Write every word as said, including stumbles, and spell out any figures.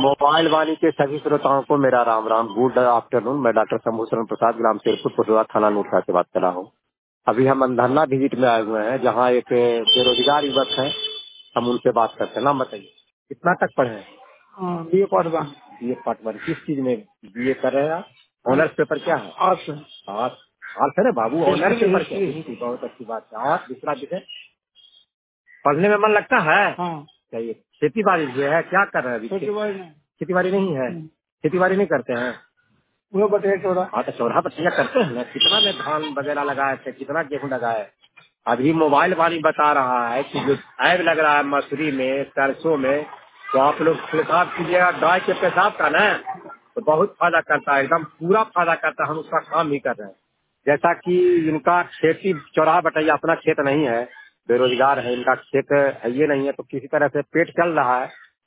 Mobile वाणी के सभी श्रोताओं को मेरा राम राम, गुड आफ्टरनून। मैं डॉक्टर शंभू शरण प्रसाद, ग्राम शेरपुर, पुरवा, थाना नूरसा से बात कर रहा हूँ। अभी हम अंधरना विजिट में आए हुए हैं, जहाँ एक बेरोजगार युवक है। हम उनसे बात करते हैं। नाम बताइए, कितना तक पढ़े हैं? B A part one. B A part one. किस चीज में बी ए कर रहे हैं आप? ऑनर्स पेपर क्या है? आर्ट्स। आर्ट्स। आर्ट्स है ना बाबू, ऑनर्स हिस्ट्री पेपर क्या है? हिस्ट्री। हिस्ट्री। बहुत अच्छी बात है। और दूसरा विषय पढ़ने में मन लगता है? हाँ। चाहिए। खेती बाड़ी जो है क्या कर रहे हैं अभी? खेती बाड़ी नहीं। खेती बाड़ी नहीं है? हम्म। खेती बाड़ी नहीं करते हैं? वो बटे चौड़ा। हाँ तो चौराहा पर तैयार करते हैं ना। कितना में धान वगैरह लगाए थे, कितना गेहूं लगाए? अभी मोबाइल वाली बता रहा है कि जो ऐब लग रहा है मसूरी में, सरसों में, तो आप लोग पेशाब कीजिएगा गाय के पेशाब का ना, तो बहुत फायदा करता है, एकदम पूरा फायदा करता है। हम उसका काम भी कर रहे हैं। जैसा कि इनका खेती चौराहा बताइए, अपना खेत नहीं है, बेरोजगार है, इनका खेत है ये नहीं है, तो किसी तरह से पेट चल रहा है।